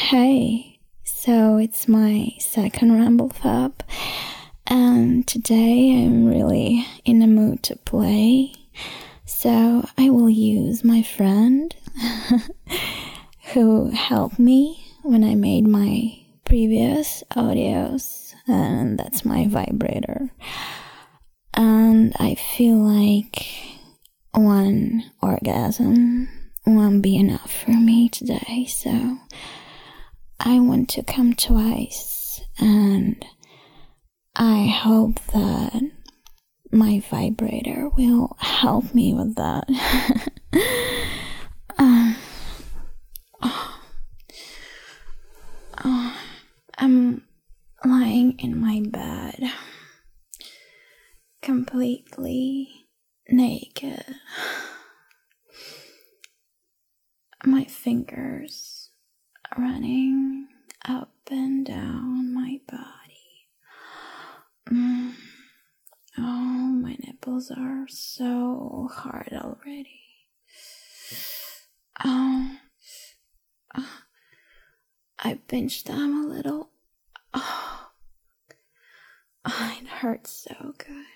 Hey, so it's my second Rumble Fab, and today I'm really in the mood to play, so I will use my friend who helped me when I made my previous audios, and that's my vibrator. And I feel like one orgasm won't be enough for me today, so I want to come twice, and I hope that my vibrator will help me with that. I'm lying in my bed, completely naked. My fingers running up and down my body. Oh, my nipples are so hard already. I pinched them a little. It hurts so good.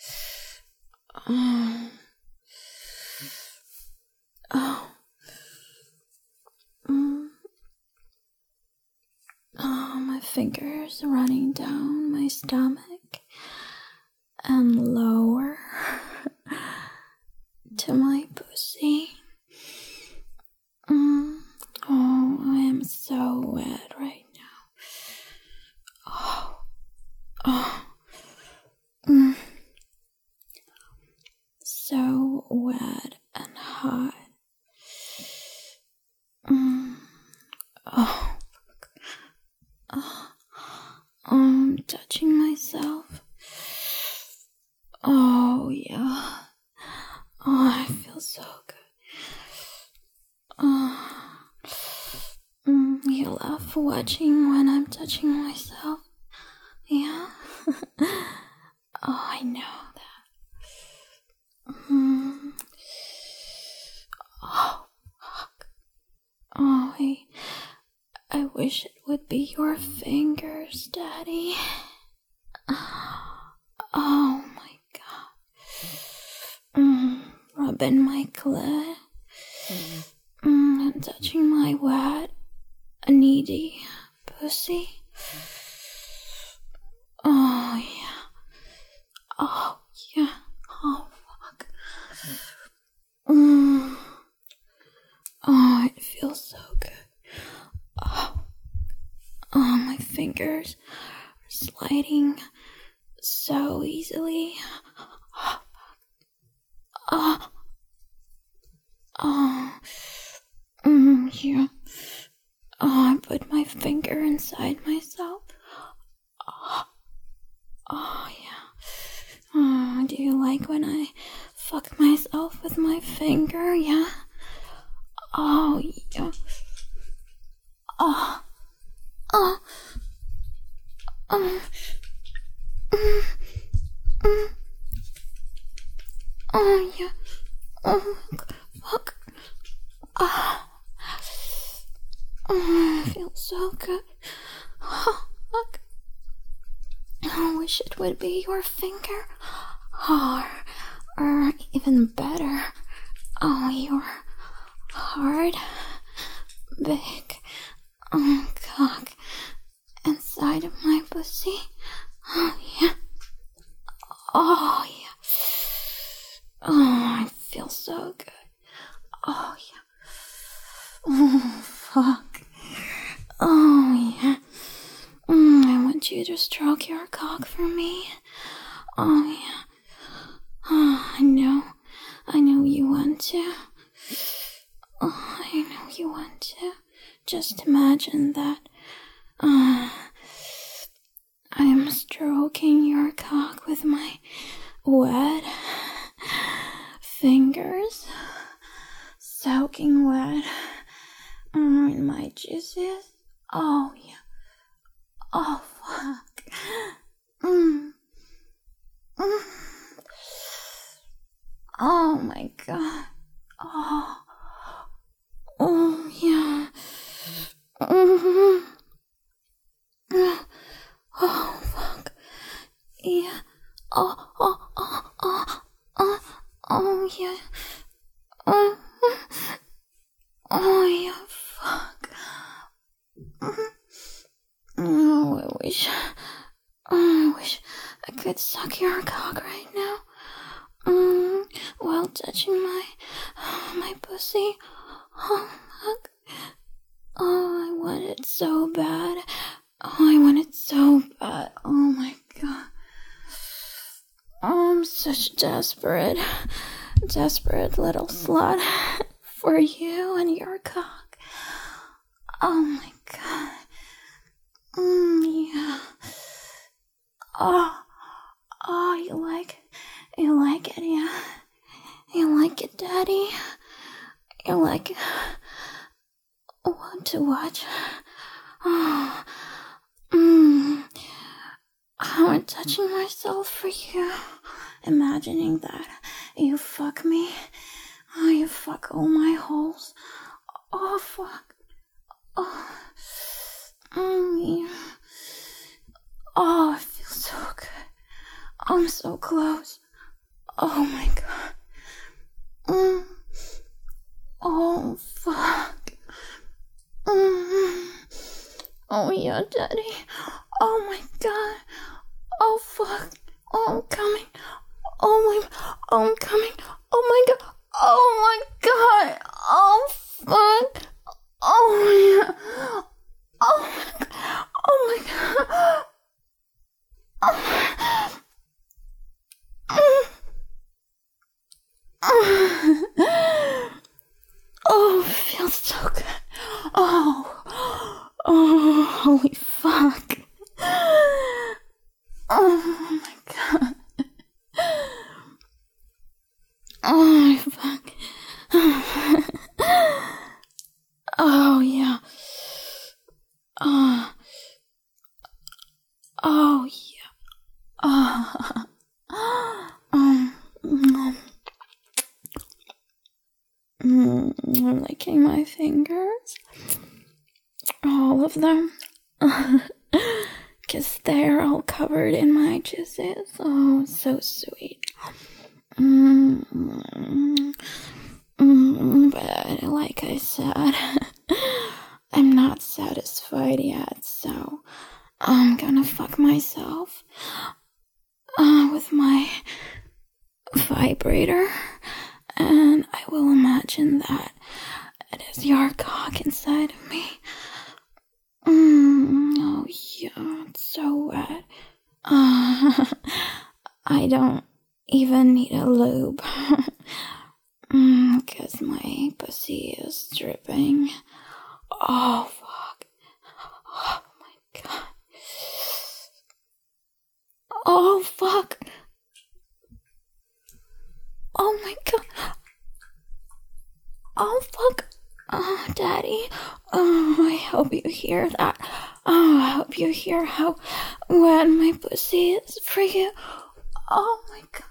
My fingers running down my stomach and lower to my pussy. Oh, I am so wet right now. So wet and hot. I'm touching myself. Oh, yeah. Oh, I feel so good. You love watching when I'm touching myself? Yeah? Oh, I know that. Oh, fuck. Oh, I wish it would be your fingers, Daddy. Oh my god. Rubbing my clit. And touching my wet, needy pussy. Oh yeah. Oh yeah. Oh fuck. Oh, it feels so good. Oh, my fingers are sliding so easily. Yeah. I put my finger inside myself. Yeah. Do you like when I fuck myself with my finger? Yeah. Oh, yeah. Oh, yeah. Oh, fuck. I feel so good. Oh, fuck. I wish it would be your finger. Or even better. Oh, your hard, big cock inside of my pussy. Oh, yeah. Oh, yeah. Oh, I feel so good. Oh, yeah. Oh, fuck. Oh, yeah. I want you to stroke your cock for me. Oh, yeah. Oh, I know you want to. Oh, I know you want to. Just imagine that. I'm stroking your cock with my wet fingers, soaking wet in my juices. Oh, yeah. Oh, fuck. Oh, my God. Oh, yeah. Oh, I wish I could suck your cock right now. While touching my pussy. Oh, fuck. Oh, I want it so bad. Oh, I want it so bad. Oh my god. Oh, I'm such desperate little slut for you and your cock. Oh my god. Yeah. Oh, you like it, yeah. You like it, Daddy. You like it. Want to watch? Oh, I'm touching myself for you, imagining that you fuck me. Oh, you fuck all my holes. Oh, fuck. Oh, yeah. Oh, it feels so good. I'm so close. Oh my god. Oh, fuck. Oh yeah, Daddy. Oh my god. Oh fuck. Oh, I'm coming. Oh I'm coming. Oh my god. Oh my god. Oh fuck. Oh yeah. Oh my god. Oh my god. Oh, it feels so good. Oh, holy fuck. Oh my god. Oh, fuck. Oh, yeah. Oh, yeah. I'm licking my fingers. All of them. 'Cause they're all covered in my juices. Oh, so sweet. But like I said, I'm not satisfied yet, so I'm gonna fuck myself with my vibrator, and I will imagine that it is your cock inside of me. Oh yeah, it's so wet. I don't even need a lube. 'Cause my pussy is dripping. Oh fuck. Oh my god. Oh fuck. Oh my god. Oh fuck. Oh, Daddy. Oh, I hope you hear that. Oh, I hope you hear how wet my pussy is for you. Oh my god.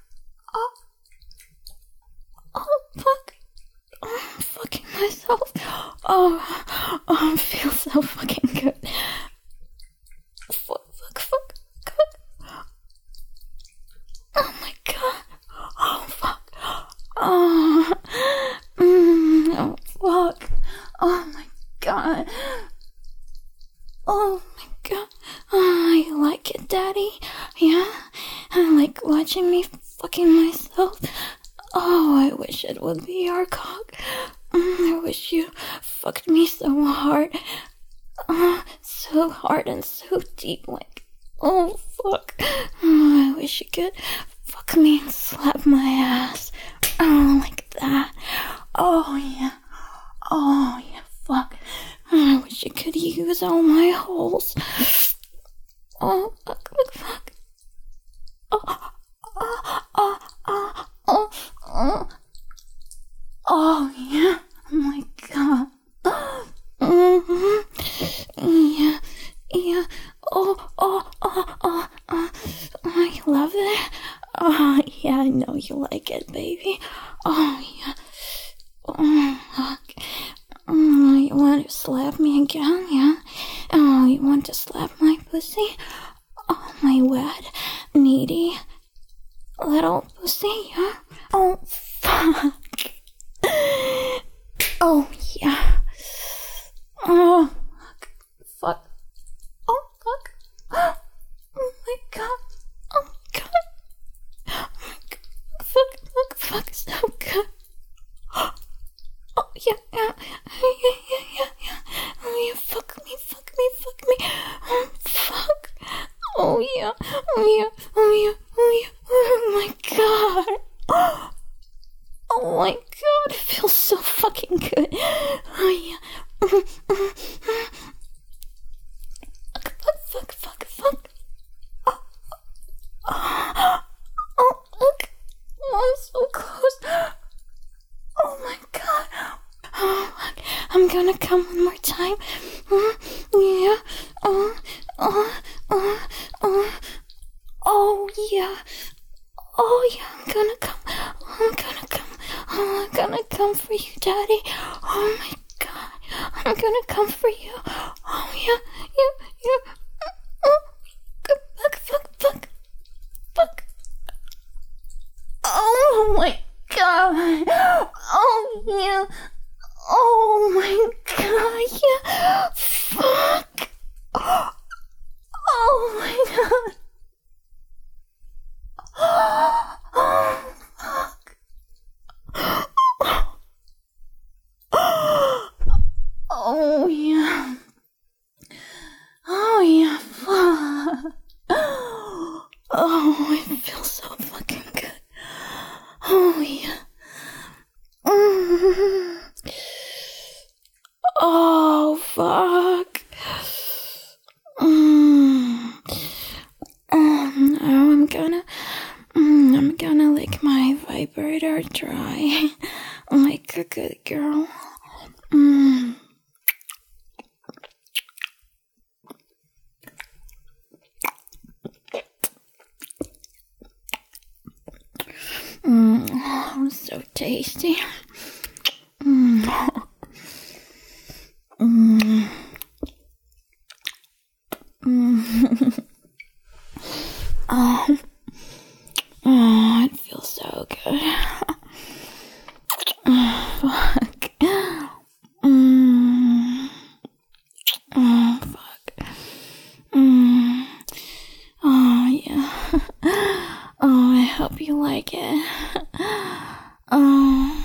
Oh, fuck. Oh, I'm fucking myself. Oh, it feels so fucking good. Fuck. Oh my god. Oh, fuck. Oh, oh, fuck. Oh my god. Oh my god. Oh, you like it, Daddy? Yeah? I like watching me fucking myself. Oh, I wish it would be your cock. I wish you fucked me so hard. So hard and so deep, like, oh, fuck. Oh, I wish you could fuck me and slap my ass. Oh, like that. Oh, yeah. Oh, yeah, fuck. I wish you could use all my holes. Oh, fuck. Oh, yeah. Oh my god. Yeah. I love it. Oh, yeah, I know you like it, baby. Oh, yeah. Oh, fuck. Oh, you want to slap me again, yeah? Oh, you want to slap my pussy? Oh, my wet, needy little pussy, yeah? Oh, fuck. Oh, yeah. Oh, fuck. Oh yeah, oh yeah, oh yeah, oh my god. Oh my god, it feels so fucking good. Oh yeah. Fuck. Oh, look. Oh, I'm so close. Oh my god. Oh, fuck. I'm gonna come one more time. Yeah. Oh, yeah. Oh, yeah, I'm gonna come. Oh, I'm gonna come for you, Daddy. Oh my god. I'm gonna come for you. Oh, yeah. Oh, fuck. Oh my god. Oh, yeah. Oh my god, yeah. Fuck. Oh my god. Oh, fuck. Oh, yeah. Oh, yeah, fuck. Oh, it feels so fucking good. Oh, yeah. Oh, fuck. Now I'm gonna lick my vibrator dry like a good girl. So tasty. Oh, it feels so good. Fuck. Oh, fuck. Oh, yeah. Oh, I hope you like it. Oh.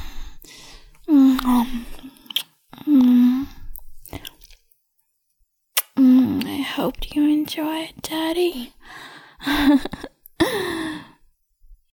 I hope you enjoy it, Daddy.